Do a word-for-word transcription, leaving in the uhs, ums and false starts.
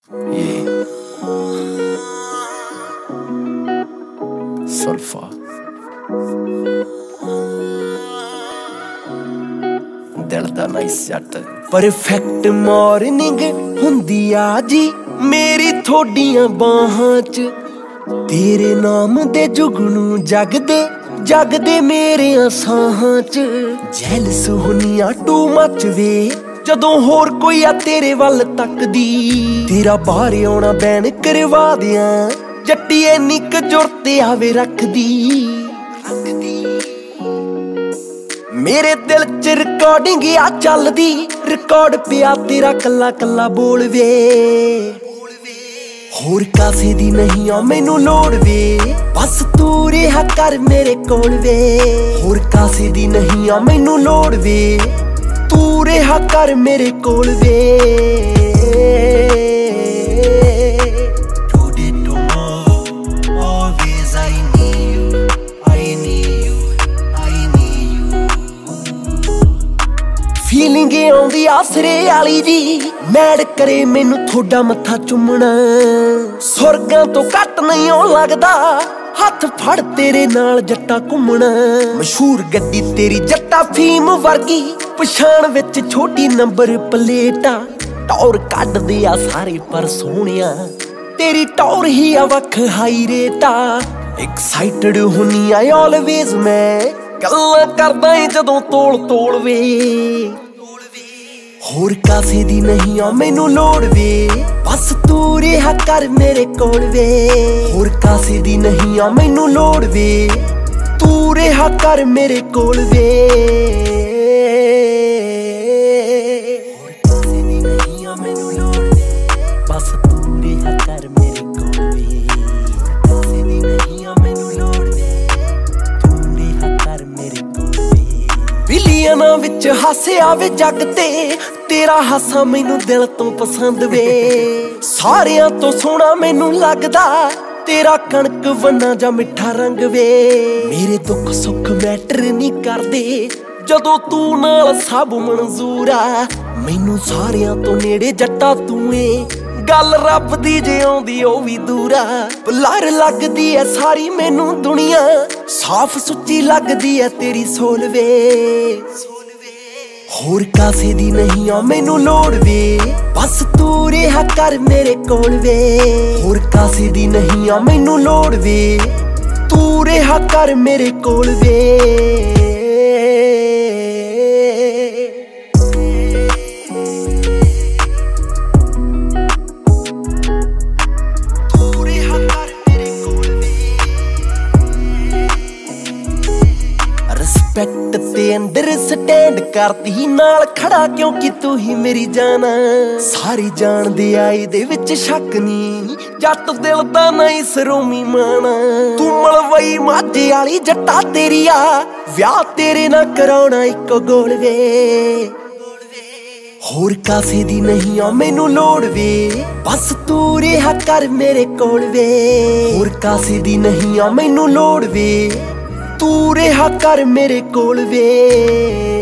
Yeah. Sulfur. ਦਿਲ ਦਾ nice ਜੱਟ ਪਰਫੈਕਟ ਮਾਰਨਿੰਗ ਹੁੰਦੀ ਆ ਜੀ ਮੇਰੀ ਥੋਡੀਆਂ ਬਾਹਾਂ ਚ ਤੇਰੇ ਨਾਮ ਦੇ ਜੁਗਨੂ ਜਗਦੇ ਜਗਦੇ ਮੇਰੇ ਸਾਹਾਂ ਚ ਜੈਲਸ ਹੁੰਨੀਆਂ ਟੂ ਮੱਚ ਵੇ ਜਦੋਂ ਹੋਰ ਕੋਈ ਆ ਤੇਰੇ ਵੱਲ ਤੱਕਦੀ ਤੇਰਾ ਬਾਹਰ ਆਉਣਾ ਬੈਨ ਕਰਵਾ ਦਿਆਂ ਜੱਟੀ ਐਨੀ ਕੁ ਜੁਰਤ ਆਵੇ ਰੱਖਦੀ ਮੇਰੇ ਦਿਲ ਚ ਰਿਕਾਰਡਿੰਗ ਆ ਚੱਲਦੀ ਰਿਕਾਰਡ ਪਿਆ ਤੇਰਾ ਕੱਲਾ ਕੱਲਾ ਬੋਲ ਵੇ ਹੋਰ ਕਾਸੇ ਦੀ ਨਹੀਂ ਆ ਮੈਨੂੰ ਲੋੜ ਵੇ ਬਸ ਤੂੰ ਰਿਹਾ ਕਰ ਮੇਰੇ ਕੋਲ ਵੇ ਹੋਰ ਕਾਸੇ ਦੀ ਨਹੀਂ ਆ ਮੈਨੂੰ ਲੋੜ ਵੇ ਤੂੰ ਰਿਹਾ ਕਰ ਮੇਰੇ ਕੋਲ ਵੇ ਫੀਲਿੰਗ ਆਉਂਦੀ ਆਸਰੇ ਵਾਲੀ ਜੀ ਮੈਡ ਕਰੇ ਮੈਨੂੰ ਥੋੜਾ ਮੱਥਾ ਚੁੰਮਣਾ ਸੁਰਗਾਂ ਤੋਂ ਘੱਟ ਨਹੀਂ ਆਉਣ ਲੱਗਦਾ ਹੱਥ ਫੜ ਤੇਰੇ ਨਾਲ ਜੱਟਾ ਘੁੰਮਣਾ ਮਸ਼ਹੂਰ ਗੱਡੀ ਤੇਰੀ ਜੱਟਾ ਫੀਮ ਵਰਗੀ ਪਛਾਣ ਵਿੱਚ ਛੋਟੀ ਨੰਬਰ ਪਲੇਟਾਂ ਟੌਰ ਕੱਢਦੇ ਆ ਸਾਰੇ ਪਰ ਸੋਹਣਿਆ ਤੇਰੀ ਟੌਰ ਹੀ ਆ ਵੱਖ ਹਾਈ ਰੇਟਾ ਐਕਸਾਈਟਡ ਹੁੰਨੀ ਆ ਆਲਵੇਜ਼ ਮੈਂ ਗੱਲਾਂ ਕਰਦਾ ਏ ਜਦੋਂ ਤੋਲ ਤੋਲ ਵੇ ਹੋਰ ਕਾਸੇ ਦੀ ਨਹੀਂ ਆ ਮੈਨੂੰ ਲੋੜ ਵੇ ਬਸ ਤੂੰ ਰਿਹਾ ਕਰ ਮੇਰੇ ਕੋਲ ਵੇ ਹੋਰ ਕਾਸੇ ਦੀ ਨਹੀਂ ਆ ਮੈਨੂੰ ਲੋੜ ਵੇ ਤੂੰ ਰਿਹਾ ਕਰ ਮੇਰੇ ਕੋਲ ਵੇ ਹੋਰ ਕਾਸੇ ਦੀ ਨਹੀਂ ਆ ਮੈਨੂੰ ਲੋੜ ਵੇ ਬਸ ਤੂੰ ਰਿਹਾ ਕਰ ਮੇਰੇ ਕੋਲ ਵੇ ਕਾਸੇ ਦੀ ਨਹੀਂ ਆ ਮੈਨੂੰ ਲੋੜ ਵੇ ਤੂੰ ਰਿਹਾ ਕਰ ਮੇਰੇ ਕੋਲ ਵੇ ਬਿਲੀਅਨਾਂ ਵਿੱਚ ਹਾਸੇ ਆਵੇ ਜੱਗ ਤੇ ਤੇਰਾ ਹਾਸਾ ਮੈਨੂੰ ਦਿਲ ਤੋਂ ਪਸੰਦ ਵੇ ਸਾਰਿਆਂ ਤੋਂ ਸੋਹਣਾ ਮੈਨੂੰ ਲੱਗਦਾ ਤੇਰਾ ਕਣਕ ਵੰਨਾ ਜਾਂ ਮਿੱਠਾ ਰੰਗ ਵੇ ਮੇਰੇ ਦੁੱਖ ਸੁੱਖ ਮੈਟਰ ਨਹੀਂ ਕਰਦੇ ਜਦੋਂ ਤੂੰ ਨਾਲ ਸਭ ਮਨਜ਼ੂਰ ਆ ਮੈਨੂੰ ਸਾਰਿਆਂ ਤੋਂ ਨੇੜੇ ਜੱਟਾ ਤੂੰ ਏ ਗੱਲ ਰੱਬ ਦੀ ਜੇ ਆਉਂਦੀ ਉਹ ਵੀ ਦੂਰਾ ਬਲਰ ਲੱਗਦੀ ਐ ਸਾਰੀ ਮੈਨੂੰ ਦੁਨੀਆ ਸਾਫ਼ ਸੁੱਚੀ ਲੱਗਦੀ ਐ ਤੇਰੀ ਸੋਲ ਵੇ ਹੋਰ ਕਾਸੇ ਦੀ ਨਹੀਂ ਆ ਮੈਨੂੰ ਲੋੜ ਵੇ ਬਸ ਤੂੰ ਰਿਹਾ ਕਰ ਮੇਰੇ ਕੋਲ ਵੇ ਹੋਰ ਕਾਸੇ ਦੀ ਨਹੀਂ ਆ ਮੈਨੂੰ ਲੋੜ ਵੇ ਤੂੰ ਰਿਹਾ ਕਰ ਮੇਰੇ ਕੋਲ ਵੇ ਰਿਸਪੈਕਟ ਤੇ ਅੰਡਰਸਟੈਂਡ ਕਰਦੀ ਨਾਲ ਖੜਾ ਕਿਉਂਕਿ ਤੂੰ ਹੀ ਮੇਰੀ ਜਾਨ ਸਾਰੀ ਜਾਣਦੇ ਆ ਇਹਦੇ ਵਿੱਚ ਸ਼ੱਕ ਨਹੀਂ ਜੱਟ ਦਿਲ ਦਾ ਨਹੀਂ ਸਰੋਮੀ ਮਾਣਾ ਤੂੰ ਮਲਵਈ ਮਾਝੇ ਵਾਲੀ ਜੱਟਾ ਤੇਰੀ ਆ ਵਿਆਹ ਤੇਰੇ ਨਾਲ ਕਰਾਉਣਾ ਇੱਕੋ ਗੋਲ ਵੇ ਹੋਰ ਕਾਸੇ ਦੀ ਨਹੀਂ ਆ ਮੈਨੂੰ ਲੋੜ ਵੇ ਬਸ ਤੂੰ ਰਿਹਾ ਕਰ ਮੇਰੇ ਕੋਲ ਵੇ ਹੋਰ ਕਾਸੇ ਦੀ ਨਹੀਂ ਆ ਮੈਨੂੰ ਲੋੜ ਵੇ ਤੂੰ ਰਿਹਾ ਕਰ ਮੇਰੇ ਕੋਲ ਵੇ